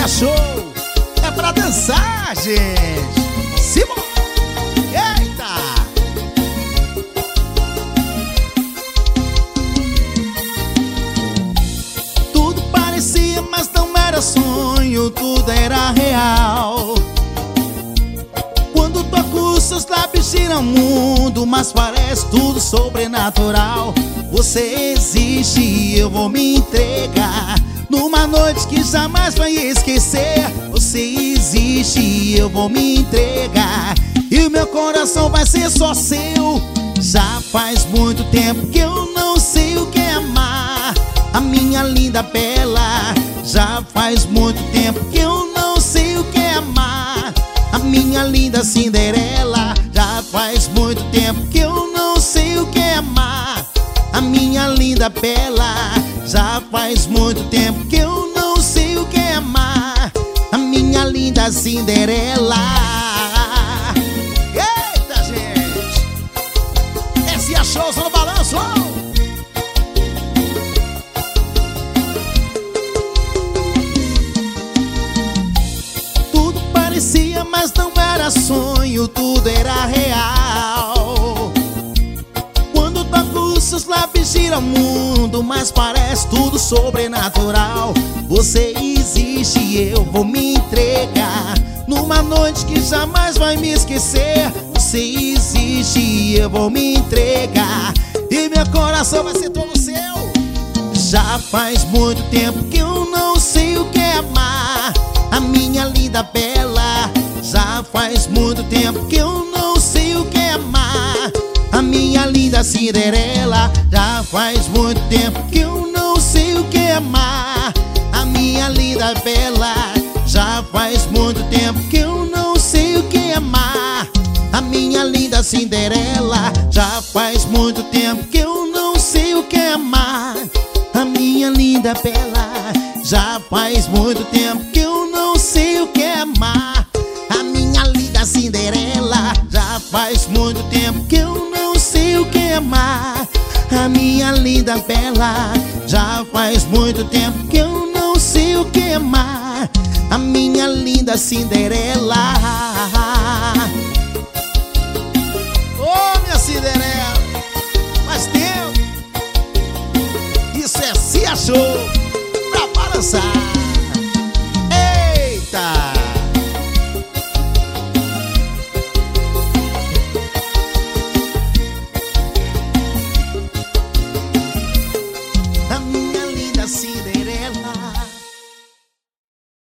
Show é pra dançar, gente. Simão, eita! Tudo parecia, mas não era sonho, tudo era real. Quando toco seus lábios gira o mundo, mas parece tudo sobrenatural. Você existe e eu vou me entregar numa noite que jamais vai esquecer. Você existe e eu vou me entregar, e o meu coração vai ser só seu. Já faz muito tempo que eu não sei o que é amar, a minha linda bela. Já faz muito tempo que eu não sei o que é amar, a minha linda Cinderela. Já faz muito tempo que eu não sei o que é amar, a minha linda bela. Já faz muito tempo que eu não sei o que é amar, a minha linda Cinderela. Eita, gente! Esse é show no balanço! Tudo parecia, mas não era sonho, tudo era real. Quando toco seus lábios gira o mundo, mas parece tudo sobrenatural. Você existe e eu vou me entregar numa noite que jamais vai me esquecer. Você existe e eu vou me entregar, e meu coração vai ser todo seu. Já faz muito tempo que eu não sei o que é amar, a minha linda bela. Já faz muito tempo que eu não sei o que é amar, a minha linda Cinderela. Já faz muito tempo que eu não sei o que é amar, a minha linda bela. Já faz muito tempo que eu não sei o que é amar, a minha linda Cinderela. Já faz muito tempo que eu não sei o que é amar, a minha linda bela. Já faz muito tempo que eu não sei o que é amar, a minha linda Cinderela. Já faz muito tempo que eu não sei o que é amar, a minha linda bela. Já faz muito tempo que eu não sei o que é amar, a minha linda Cinderela. Ô, minha Cinderela, faz tempo. Isso é Cia Show pra balançar.